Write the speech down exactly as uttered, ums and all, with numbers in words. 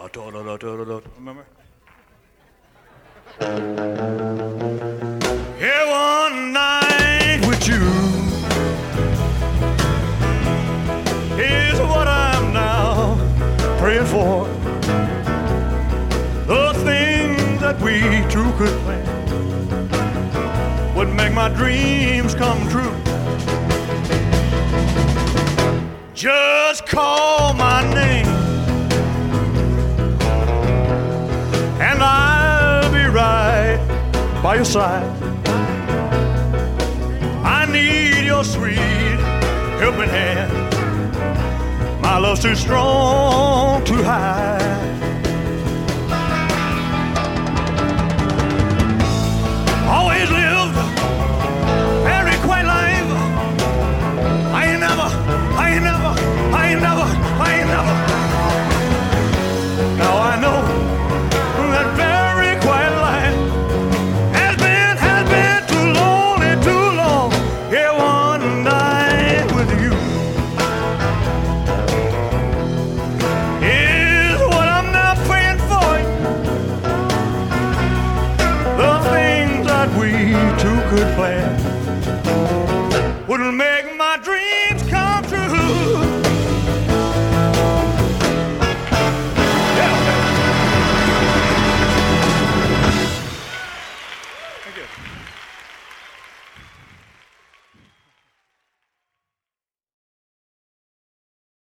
Remember? Yeah, one night with you is what I'm now praying for. The things that we two could plan would make my dreams come true. Just call my name and I'll be right by your side. I need your sweet helping hand. My love's too strong to hide. Always lived very quiet life. I ain't never, I ain't never, I ain't never, I ain't never. Now I know that very quiet life has been, has been too lonely, too long. Yeah, one night with you is what I'm now praying for. The things that we two could plan